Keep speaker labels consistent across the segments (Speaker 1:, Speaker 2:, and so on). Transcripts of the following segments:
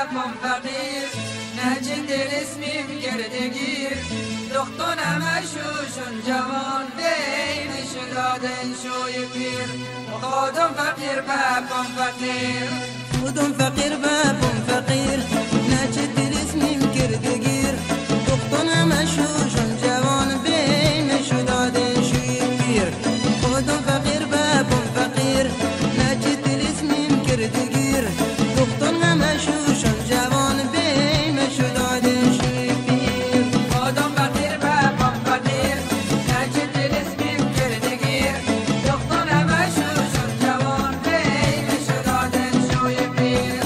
Speaker 1: بابم فقیر نجی دل اسمیم گردگیر دخترم شوشون جوان بینش دادن شوی پیر خودم فقیر بابم فقیر
Speaker 2: خودم فقیر بابم فقیر نجی دل اسمیم گردگیر دخترم شوشون جوان بینش دادن شوی پیر خودم فقیر بابم فقیر نجی دل اسمیم گردگیر دخترم شوشون جوان بینش دادن شوی پیر
Speaker 1: خودم فقیر بابم فقیر نجی دل اسمیم گردگیر دخترم شوشون جوان بینش دادن شوی پیر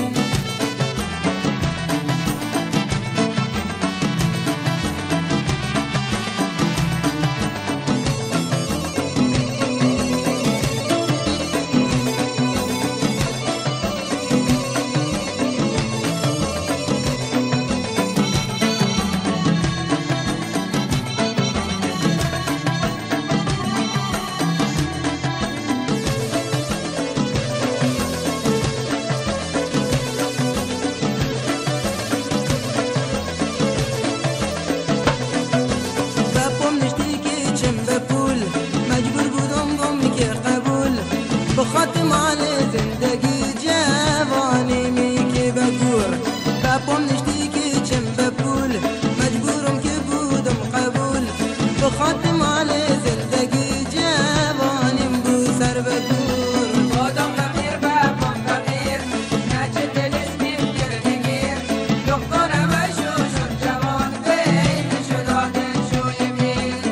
Speaker 2: بخاطر مال زندگی جوانی می که بگور بابم نشتی که چم بپول مجبورم که بودم قبول بخاطر مال زندگی جوانیم بو سر بگور
Speaker 1: خودم فقیر بابم فقیر نجی دل اسمیم گردگیر دخترم شوشون جوان بینش دادن شوی پیر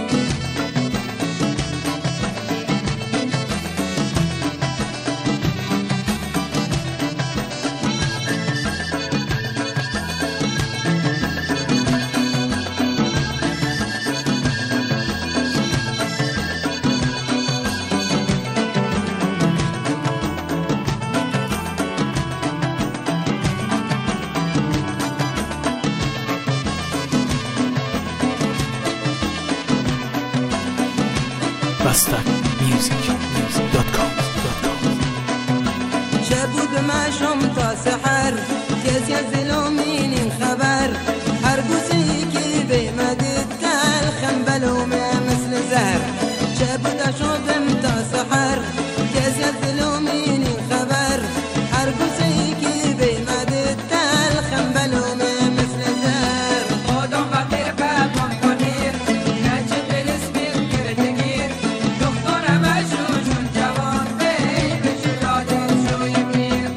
Speaker 3: Bastardmusic.com
Speaker 2: شب بود مشام تا سحر کسی از دلومین این خبر هر بوسی که بیمدید تلخم بلومه مثل زهر شب بود شدم تا سحر کسی از دلومین این خبر هر بوسی که بیمدید تلخم بلومه مثل زهر
Speaker 1: خودم فقیر بابم فقیر نجی دل اسمیم گردگیر دخترم شوشون جوان بینش دادن شوی پیر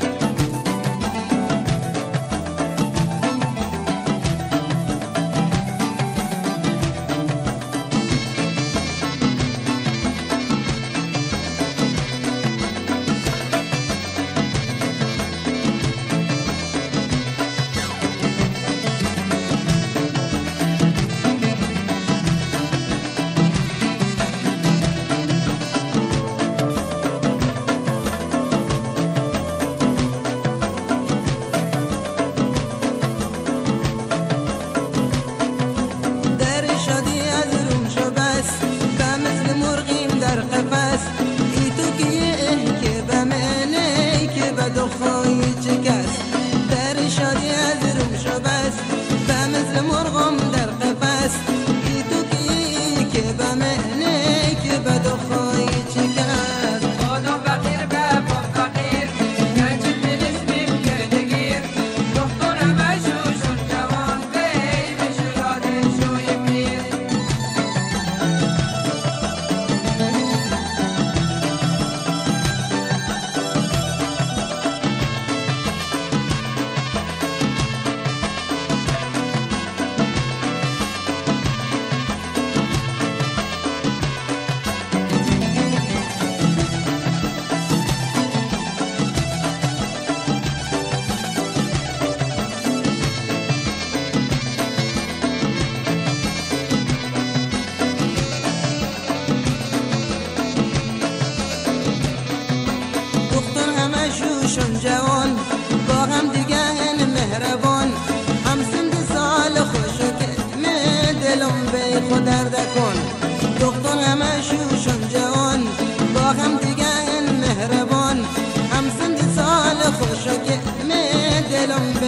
Speaker 2: در شادی از روم شو بس به مثل مرغیم در قفس ای تو که به منی که به دخوی چه کس در شادی از روم شو بس به مثل مرغم در قفس ای تو که به منی که به دخوی چه کس
Speaker 1: خودم فقیر بابم فقیر نجی دل اسمیم گردگیر دخترم شوشون جوان بینش دادن شوی پیر
Speaker 2: دختر همه شوشون جوان با هم دیگه مهربان هم سند سال خوشو که می دلم بی خود درد کن دختر همه شوشون جوان با هم دیگه مهربان هم سند سال خوشو که می دلم